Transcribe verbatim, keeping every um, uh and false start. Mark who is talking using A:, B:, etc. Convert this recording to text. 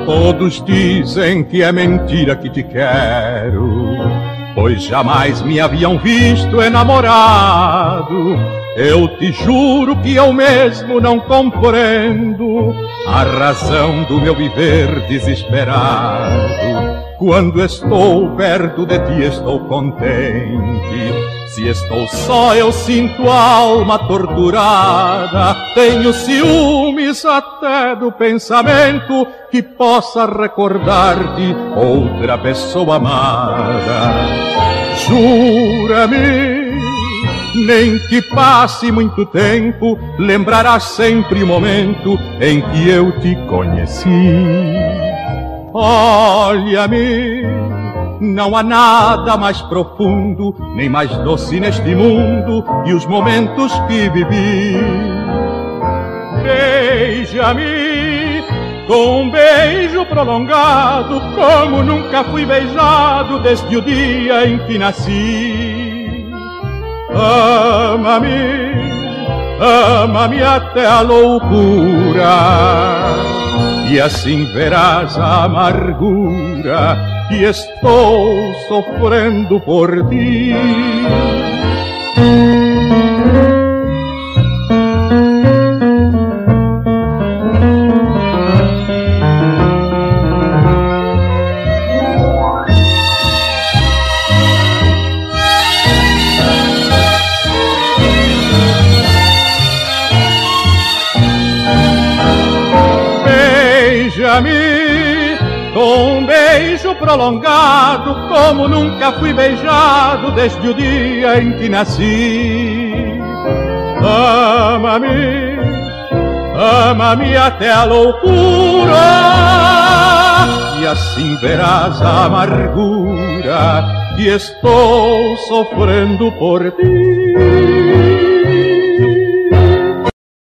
A: Todos dizem que é mentira que te quero, pois jamais me haviam visto enamorado. Eu te juro que eu mesmo não compreendo a razão do meu viver desesperado. Quando estou perto de ti estou contente, se estou só eu sinto a alma torturada. Tenho ciúmes até do pensamento que possa recordar-te outra pessoa amada. Jura-me, nem que passe muito tempo, lembrarás sempre o momento em que eu te conheci. Olha-me, não há nada mais profundo, nem mais doce neste mundo que os momentos que vivi. Beija-me com um beijo prolongado, como nunca fui beijado desde o dia em que nasci. Ama-me, ama-me até a loucura, e assim verás a amargura que estou sofrendo por ti. Beija-me com um beijo prolongado, como nunca fui beijado desde o dia em que nasci. Ama-me, ama-me até a loucura, e assim verás a amargura que estou sofrendo por ti.